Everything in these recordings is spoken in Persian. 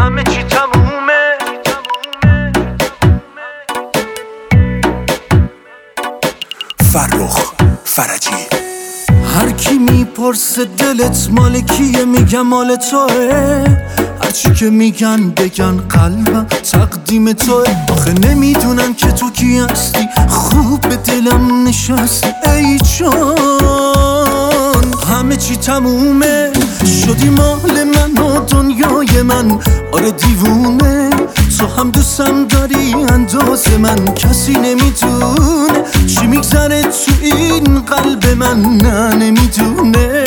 همه چی تمومه. فرخ فرجی. هر کی میپرسه دلت مال کیه میگم مال توه، هرچی که میگن بگن قلبم تقدیم توه. آخه نمیدونن که تو کی هستی، خوب به دلم نشستی ای جان. همه چی تمومه، شدی مال من و دنیای من. آره دیوونه، تو هم دوستم داری انداز من. کسی نمیدونه چی میگذره تو این قلب من، نه نمیدونه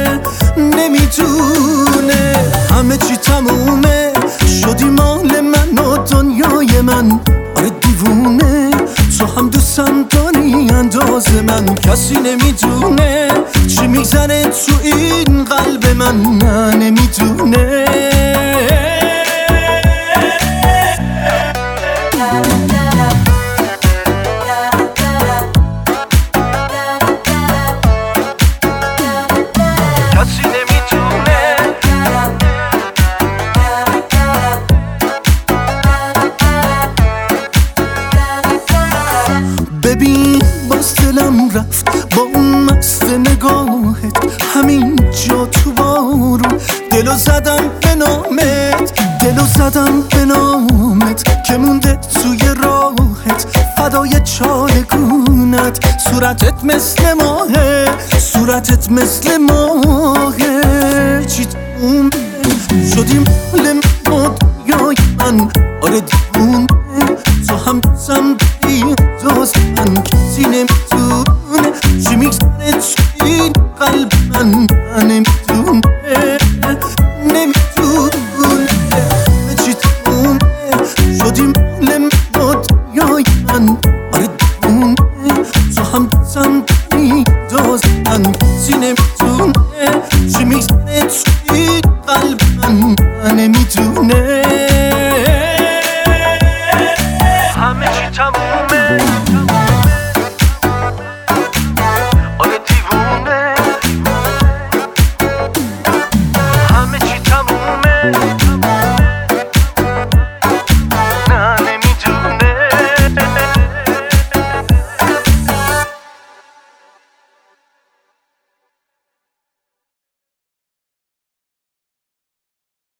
نمیدونه. همه چی تمومه، شدی مال من و دنیای من. آره دیوونه، تو هم دوستم داری انداز من. کسی نمیدونه چی میگذره تو این قلب من، نه نمیدونه. ببین باز دلم رفت با اون مست نگاهت، همین جا تو بارون. دلو زدم به نامت، دلو زدم به نامت که مونده توی راهت. فدای چالگونت، صورتت مثل ماهه، صورتت مثل ماهه. چی تمومه، شدی مال من و دنیای من. آره دیوونه، تو هم دوستم داری انداز من. کسی نمیدونه چی میگذره تو این قلب من، نمیدونه نمیدونه. چی تمومه، شدی مال من و دنیای من. آره دیوونه، تو هم دوستم داری انداز من. کسی نمیدونه چی میگذره تو این قلب من، نمیدونه.